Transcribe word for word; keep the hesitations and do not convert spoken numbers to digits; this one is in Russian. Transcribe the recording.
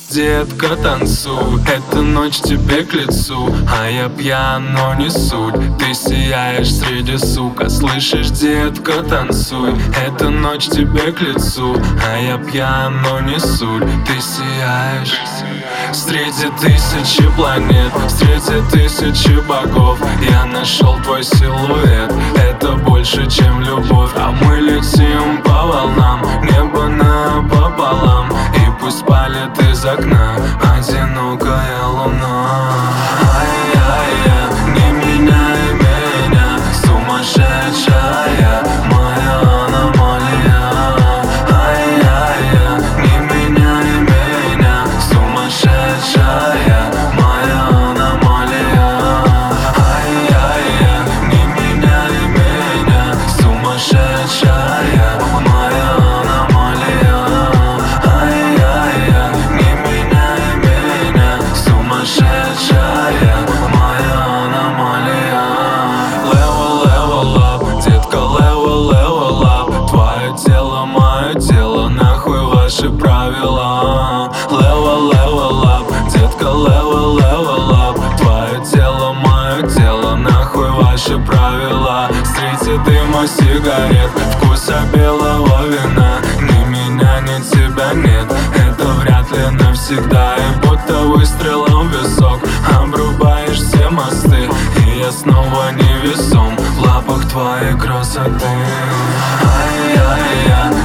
детка, танцуй, эта ночь тебе к лицу, а я пьян, но не суть. Ты сияешь среди сука, слышишь, детка, танцуй, эта ночь тебе к лицу, а я пьян, но не суть. Ты сияешь среди тысячи планет, среди тысячи богов. Я нашел твой силуэт, это больше, чем любовь. А мы летим по волнам, небо напополам, и пусть палит из окна одинокая луна. Ай-яй-яй, не меняй меня, сумасшедшая моя аномалия. Ай-яй-яй, не меняй меня, сумасшедшая моя аномалия. Ай-яй-яй, не меняй меня, сумасшедшая моя аномалия. Ай-яй-яй, не меняй меня, сумасшедшая моя аномалия. Level, level up, детка, level, level up. Твое тело, мое тело, нахуй ваши правила. Level, level up, детка, level, level up. Твое тело, мое тело, нахуй ваши правила. Среди дыма сигарет, вкуса белого вина. Ни меня, ни тебя нет, это вряд ли навсегда. И будто выстрелом в висок обрубаешь все мосты, и я снова невесом в лапах твоей красоты. Ай-яй-яй,